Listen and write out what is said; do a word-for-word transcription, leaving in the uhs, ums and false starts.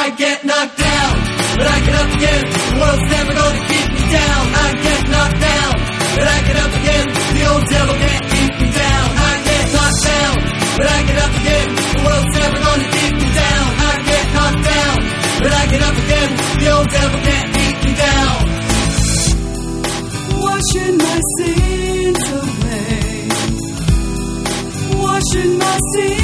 I get knocked down, but I get up again. The world's never gonna keep me down. I get knocked down, but I get up again. The old devil can't keep me down. I get knocked down, but I get up again. The world's never gonna keep me down. I get knocked down, but I get up again. The old devil can't keep me down. Washing my sins away, washing my sins